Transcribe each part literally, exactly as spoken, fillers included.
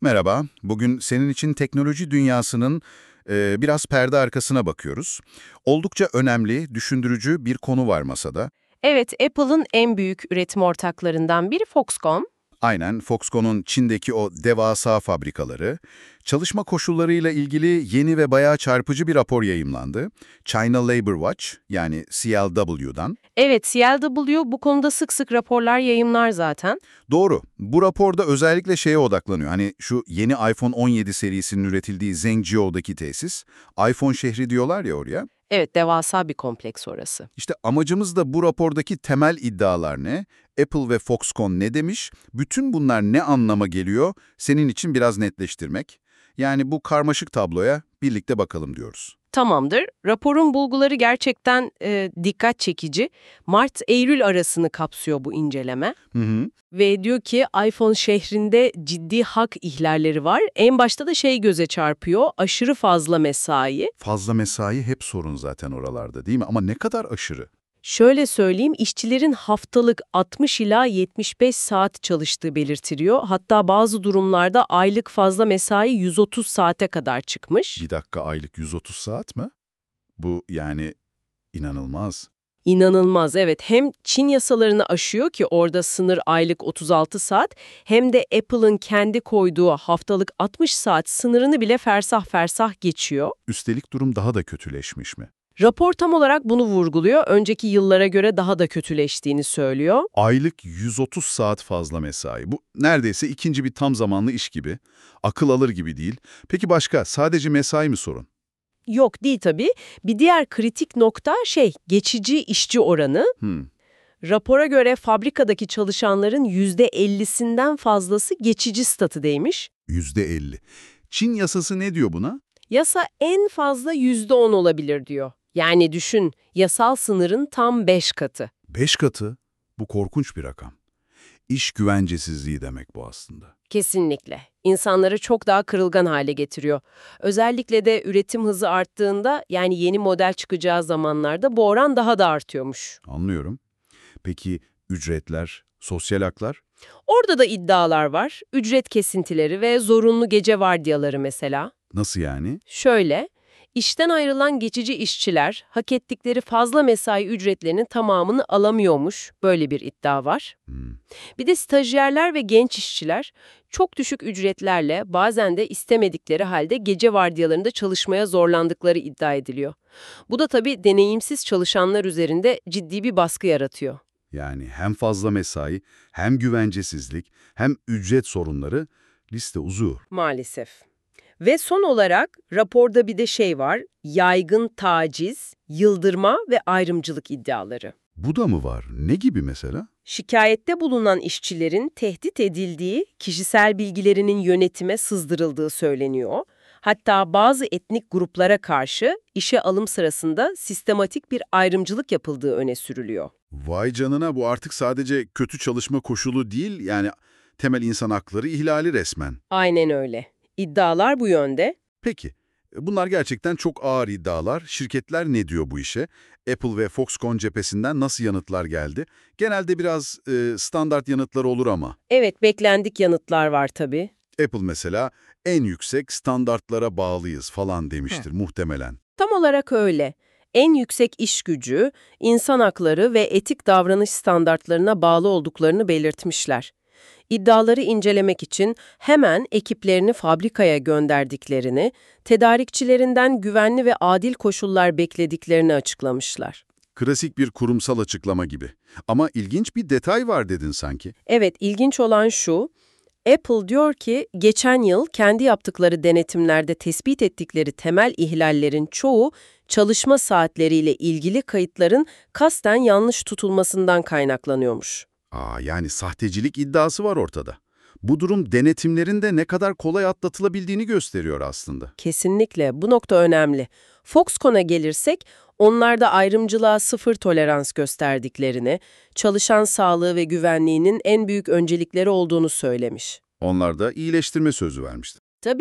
Merhaba, bugün senin için teknoloji dünyasının e, biraz perde arkasına bakıyoruz. Oldukça önemli, düşündürücü bir konu var masada. Evet, Apple'ın en büyük üretim ortaklarından biri Foxconn. Aynen Foxconn'un Çin'deki o devasa fabrikaları, çalışma koşullarıyla ilgili yeni ve bayağı çarpıcı bir rapor yayımlandı. China Labor Watch yani C L W'dan. Evet, C L W bu konuda sık sık raporlar yayımlar zaten. Doğru, bu raporda özellikle şeye odaklanıyor. Hani şu yeni iPhone on yedi serisinin üretildiği Zhengzhou'daki tesis, iPhone şehri diyorlar ya oraya. Evet, devasa bir kompleks orası. İşte amacımız da bu rapordaki temel iddialar ne? Apple ve Foxconn ne demiş? Bütün bunlar ne anlama geliyor? Senin için biraz netleştirmek. Yani bu karmaşık tabloya birlikte bakalım diyoruz. Tamamdır. Raporun bulguları gerçekten e, dikkat çekici. Mart-Eylül arasını kapsıyor bu inceleme. Hı hı. Ve diyor ki iPhone şehrinde ciddi hak ihlalleri var. En başta da şey göze çarpıyor, aşırı fazla mesai. Fazla mesai hep sorun zaten oralarda değil mi? Ama ne kadar aşırı? Şöyle söyleyeyim, işçilerin haftalık altmış ila yetmiş beş saat çalıştığı belirtiliyor. Hatta bazı durumlarda aylık fazla mesai yüz otuz saate kadar çıkmış. Bir dakika aylık yüz otuz saat mi? Bu yani inanılmaz. İnanılmaz, evet. Hem Çin yasalarını aşıyor ki orada sınır aylık otuz altı saat, hem de Apple'ın kendi koyduğu haftalık altmış saat sınırını bile fersah fersah geçiyor. Üstelik durum daha da kötüleşmiş mi? Rapor tam olarak bunu vurguluyor. Önceki yıllara göre daha da kötüleştiğini söylüyor. Aylık yüz otuz saat fazla mesai. Bu neredeyse ikinci bir tam zamanlı iş gibi. Akıl alır gibi değil. Peki başka? Sadece mesai mi sorun? Yok değil tabii. Bir diğer kritik nokta şey, geçici işçi oranı. Hmm, Rapora göre fabrikadaki çalışanların yüzde ellisinden fazlası geçici statüdeymiş. yüzde elli. Çin yasası ne diyor buna? Yasa en fazla yüzde on olabilir diyor. Yani düşün, yasal sınırın tam beş katı. Beş katı. Bu korkunç bir rakam. İş güvencesizliği demek bu aslında. Kesinlikle. İnsanları çok daha kırılgan hale getiriyor. Özellikle de üretim hızı arttığında, yani yeni model çıkacağı zamanlarda bu oran daha da artıyormuş. Anlıyorum. Peki ücretler, sosyal haklar? Orada da iddialar var. Ücret kesintileri ve zorunlu gece vardiyaları mesela. Nasıl yani? Şöyle, işten ayrılan geçici işçiler hak ettikleri fazla mesai ücretlerinin tamamını alamıyormuş. Böyle bir iddia var. Hmm. Bir de stajyerler ve genç işçiler çok düşük ücretlerle bazen de istemedikleri halde gece vardiyalarında çalışmaya zorlandıkları iddia ediliyor. Bu da tabii deneyimsiz çalışanlar üzerinde ciddi bir baskı yaratıyor. Yani hem fazla mesai, hem güvencesizlik, hem ücret sorunları liste uzuyor. Maalesef. Ve son olarak raporda bir de şey var, yaygın taciz, yıldırma ve ayrımcılık iddiaları. Bu da mı var? Ne gibi mesela? Şikayette bulunan işçilerin tehdit edildiği, kişisel bilgilerinin yönetime sızdırıldığı söyleniyor. Hatta bazı etnik gruplara karşı işe alım sırasında sistematik bir ayrımcılık yapıldığı öne sürülüyor. Vay canına, bu artık sadece kötü çalışma koşulu değil, yani temel insan hakları ihlali resmen. Aynen öyle. İddialar bu yönde. Peki, bunlar gerçekten çok ağır iddialar. Şirketler ne diyor bu işe? Apple ve Foxconn cephesinden nasıl yanıtlar geldi? Genelde biraz e, standart yanıtlar olur ama. Evet, beklendik yanıtlar var tabii. Apple mesela en yüksek standartlara bağlıyız falan demiştir muhtemelen. Tam olarak öyle. En yüksek iş gücü, insan hakları ve etik davranış standartlarına bağlı olduklarını belirtmişler. İddiaları incelemek için hemen ekiplerini fabrikaya gönderdiklerini, tedarikçilerinden güvenli ve adil koşullar beklediklerini açıklamışlar. Klasik bir kurumsal açıklama gibi. Ama ilginç bir detay var dedin sanki. Evet, ilginç olan şu, Apple diyor ki geçen yıl kendi yaptıkları denetimlerde tespit ettikleri temel ihlallerin çoğu çalışma saatleriyle ilgili kayıtların kasten yanlış tutulmasından kaynaklanıyormuş. Aa, yani sahtecilik iddiası var ortada. Bu durum denetimlerin de ne kadar kolay atlatılabildiğini gösteriyor aslında. Kesinlikle bu nokta önemli. Foxconn'a gelirsek onlarda ayrımcılığa sıfır tolerans gösterdiklerini, çalışan sağlığı ve güvenliğinin en büyük öncelikleri olduğunu söylemiş. Onlar da iyileştirme sözü vermişti. Tabii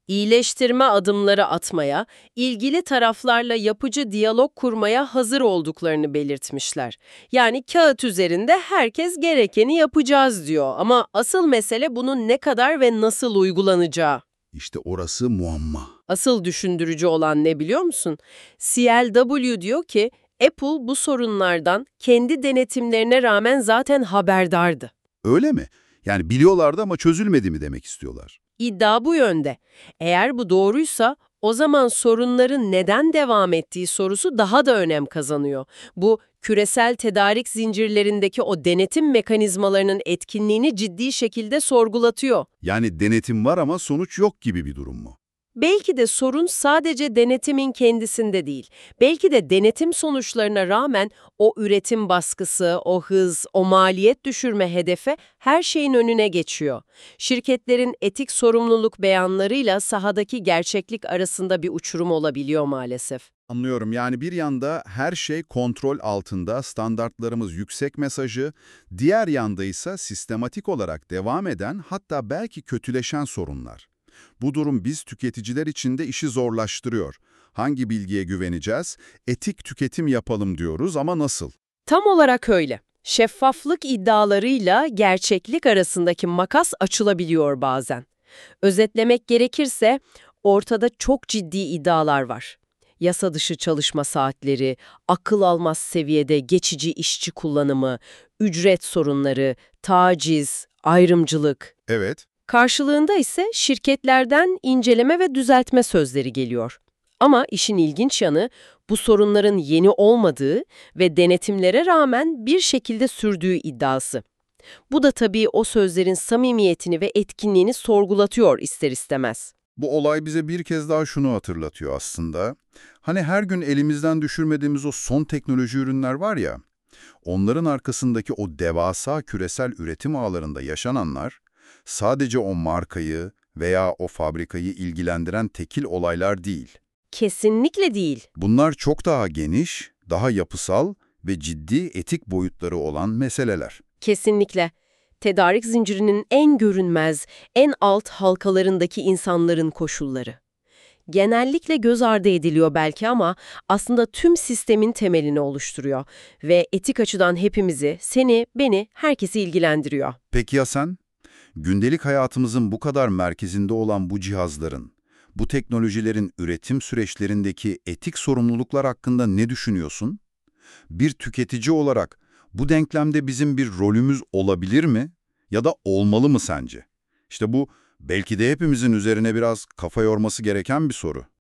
İyileştirme adımları atmaya, ilgili taraflarla yapıcı diyalog kurmaya hazır olduklarını belirtmişler. Yani kağıt üzerinde herkes gerekeni yapacağız diyor ama asıl mesele bunun ne kadar ve nasıl uygulanacağı. İşte orası muamma. Asıl düşündürücü olan ne biliyor musun? C L W diyor ki Apple bu sorunlardan kendi denetimlerine rağmen zaten haberdardı. Öyle mi? Yani biliyorlardı ama çözülmedi mi demek istiyorlar? İddia bu yönde. Eğer bu doğruysa o zaman sorunların neden devam ettiği sorusu daha da önem kazanıyor. Bu küresel tedarik zincirlerindeki o denetim mekanizmalarının etkinliğini ciddi şekilde sorgulatıyor. Yani denetim var ama sonuç yok gibi bir durum mu? Belki de sorun sadece denetimin kendisinde değil. Belki de denetim sonuçlarına rağmen o üretim baskısı, o hız, o maliyet düşürme hedefi her şeyin önüne geçiyor. Şirketlerin etik sorumluluk beyanlarıyla sahadaki gerçeklik arasında bir uçurum olabiliyor maalesef. Anlıyorum. Yani bir yanda her şey kontrol altında, standartlarımız yüksek mesajı, diğer yanda ise sistematik olarak devam eden, hatta belki kötüleşen sorunlar. Bu durum biz tüketiciler için de işi zorlaştırıyor. Hangi bilgiye güveneceğiz? Etik tüketim yapalım diyoruz ama nasıl? Tam olarak öyle. Şeffaflık iddialarıyla gerçeklik arasındaki makas açılabiliyor bazen. Özetlemek gerekirse ortada çok ciddi iddialar var. Yasa dışı çalışma saatleri, akıl almaz seviyede geçici işçi kullanımı, ücret sorunları, taciz, ayrımcılık. Evet. Karşılığında ise şirketlerden inceleme ve düzeltme sözleri geliyor. Ama işin ilginç yanı bu sorunların yeni olmadığı ve denetimlere rağmen bir şekilde sürdüğü iddiası. Bu da tabii o sözlerin samimiyetini ve etkinliğini sorgulatıyor ister istemez. Bu olay bize bir kez daha şunu hatırlatıyor aslında. Hani her gün elimizden düşürmediğimiz o son teknoloji ürünler var ya, onların arkasındaki o devasa küresel üretim ağlarında yaşananlar, sadece o markayı veya o fabrikayı ilgilendiren tekil olaylar değil. Kesinlikle değil. Bunlar çok daha geniş, daha yapısal ve ciddi etik boyutları olan meseleler. Kesinlikle. Tedarik zincirinin en görünmez, en alt halkalarındaki insanların koşulları. Genellikle göz ardı ediliyor belki ama aslında tüm sistemin temelini oluşturuyor ve etik açıdan hepimizi, seni, beni, herkesi ilgilendiriyor. Peki ya sen? Gündelik hayatımızın bu kadar merkezinde olan bu cihazların, bu teknolojilerin üretim süreçlerindeki etik sorumluluklar hakkında ne düşünüyorsun? Bir tüketici olarak bu denklemde bizim bir rolümüz olabilir mi? Ya da olmalı mı sence? İşte bu belki de hepimizin üzerine biraz kafa yorması gereken bir soru.